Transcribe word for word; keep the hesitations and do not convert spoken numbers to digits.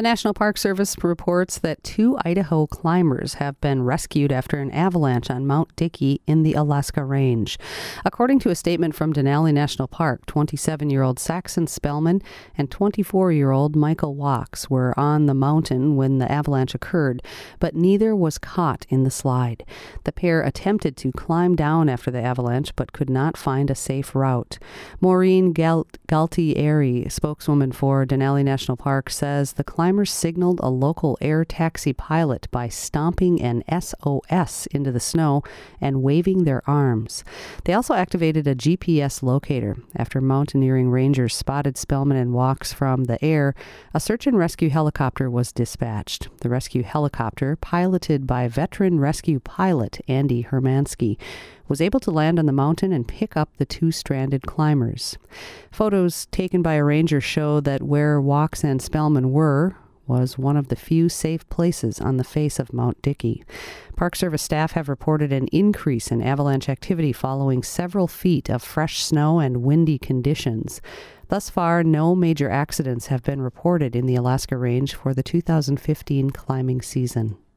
The National Park Service reports that two Idaho climbers have been rescued after an avalanche on Mount Dickey in the Alaska Range. According to a statement from Denali National Park, twenty-seven-year-old Saxon Spellman and twenty-four-year-old Michael Wachs were on the mountain when the avalanche occurred, but neither was caught in the slide. The pair attempted to climb down after the avalanche, but could not find a safe route. Maureen Gal- Galtieri, spokeswoman for Denali National Park, says the climbers signaled a local air taxi pilot by stomping an S O S into the snow and waving their arms. They also activated a G P S locator. After mountaineering rangers spotted Spellman and Wachs from the air, a search and rescue helicopter was dispatched. The rescue helicopter, piloted by veteran rescue pilot Andy Hermansky, was able to land on the mountain and pick up the two stranded climbers. Photos taken by a ranger show that where Wachs and Spellman were was one of the few safe places on the face of Mount Dickey. Park Service staff have reported an increase in avalanche activity following several feet of fresh snow and windy conditions. Thus far, no major accidents have been reported in the Alaska Range for the two thousand fifteen climbing season.